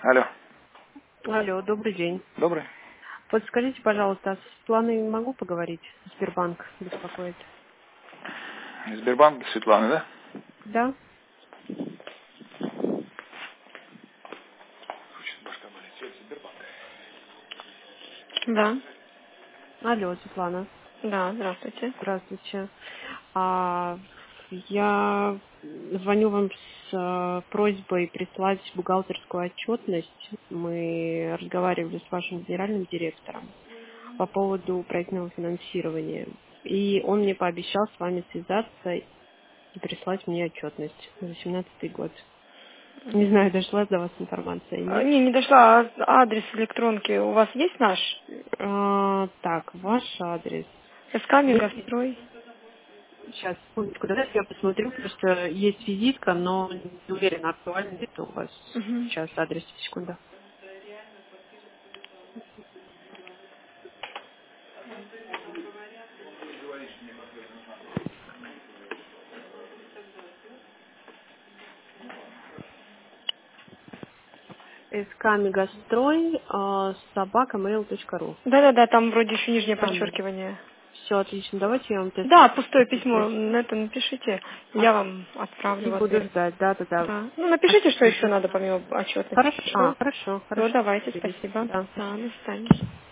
Алло. Алло, добрый день. Добрый. Подскажите, пожалуйста, а с Светланой могу поговорить? Сбербанк беспокоит. Сбербанк Светлана, да? Да? Да, Алло, Светлана. да, здравствуйте. Здравствуйте. Я звоню вам с просьбой прислать бухгалтерскую отчетность. Мы разговаривали с вашим генеральным директором по поводу проектного финансирования. И он мне пообещал с вами связаться и прислать мне отчетность за 2017 год. Не знаю, дошла до вас информация или нет. Не дошла. А адрес электронки у вас есть наш? Так, ваш адрес. СК Мегастрой. Сейчас, секундочку, давайте я посмотрю, потому что есть визитка, но не уверена, актуально ли это у вас. Мгм. Сейчас адрес, секунду. СК Мегастрой, собака mail.ru. Да-да-да, там вроде еще нижнее Там подчеркивание. все отлично. Давайте я вам тест Да, пустое пришлю. письмо на это напишите. Я вам И отправлю в буду ответ. ждать, да. Да. Ну, напишите, что еще Спасибо. надо помимо отчетности. Хорошо, Хорошо? хорошо, Все, хорошо. давайте, Договорились. спасибо. Да, Да, спасибо. до свидания.